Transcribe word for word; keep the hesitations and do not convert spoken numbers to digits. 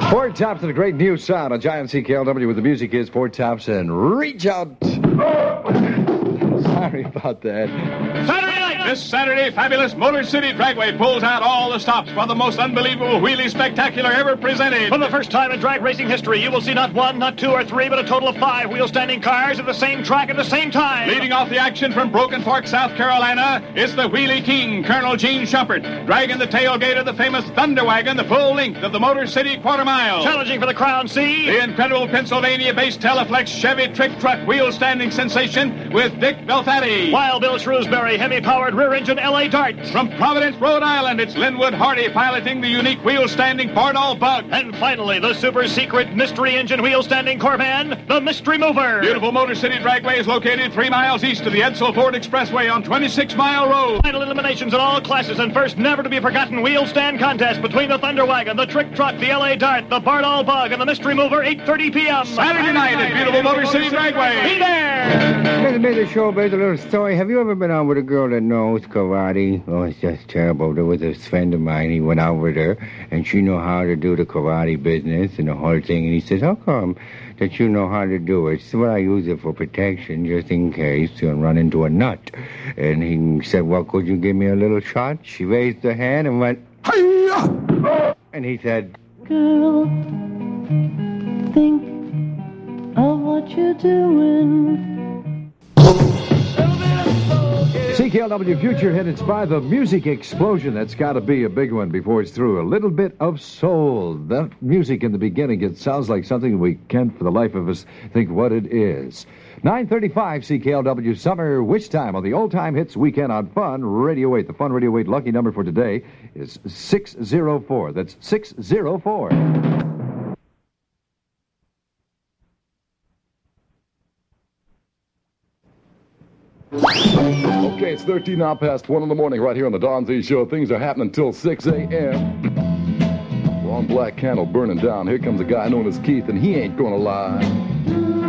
Four Tops and a great new sound on Giant C K L W with the music is Four Tops and Reach Out. Sorry about that. Saturday night! This Saturday, fabulous Motor City Dragway pulls out all the stops for the most unbelievable wheelie spectacular ever presented. For the first time in drag racing history, you will see not one, not two or three, but a total of five wheel-standing cars at the same track at the same time. Leading off the action from Broken Fork, South Carolina, is the Wheelie King, Colonel Gene Shumpert, dragging the tailgate of the famous Thunder Wagon the full length of the Motor City Quarter Mile. Challenging for the crown C, the incredible Pennsylvania-based Teleflex Chevy Trick Truck wheel-standing sensation with Dick Belfatti. Wild Bill Shrewsbury, heavy-powered rear-engine L A Dart. From Providence, Rhode Island, it's Linwood Hardy piloting the unique wheel-standing Bardol Bug. And finally, the super-secret mystery-engine wheel-standing Corvan, the Mystery Mover. Beautiful Motor City Dragway is located three miles east of the Edsel Ford Expressway on twenty-six mile Road. Final eliminations in all classes and first never-to-be-forgotten wheel-stand contest between the Thunder Wagon, the Trick Truck, the L A Dart, the Bardol Bug, and the Mystery Mover, eight thirty p.m. Saturday night at beautiful Motor City Dragway. Be there! There's a bit of show, there's a little story. Have you ever been on with a girl that knows karate? Oh, it's just terrible. There was a friend of mine, he went out with her, and she knew how to do the karate business and the whole thing. And he says, how come that you know how to do it? She said, well, I use it for protection, just in case you run into a nut. And he said, well, could you give me a little shot? She raised her hand and went, hi-ya! And he said, girl, think of what you're doing. C K L W Future Hit, it's by the Music Explosion. That's got to be a big one before it's through. A little bit of soul. That music in the beginning, it sounds like something we can't for the life of us think what it is. nine thirty-five C K L W Summer Wish Time on the Old Time Hits Weekend on Fun Radio eight. The Fun Radio eight lucky number for today is six oh four. That's six oh four. Okay, it's thirteen now past one in the morning right here on the Don Z Show. Things are happening until six a.m. Long black candle burning down. Here comes a guy known as Keith, and he ain't gonna lie.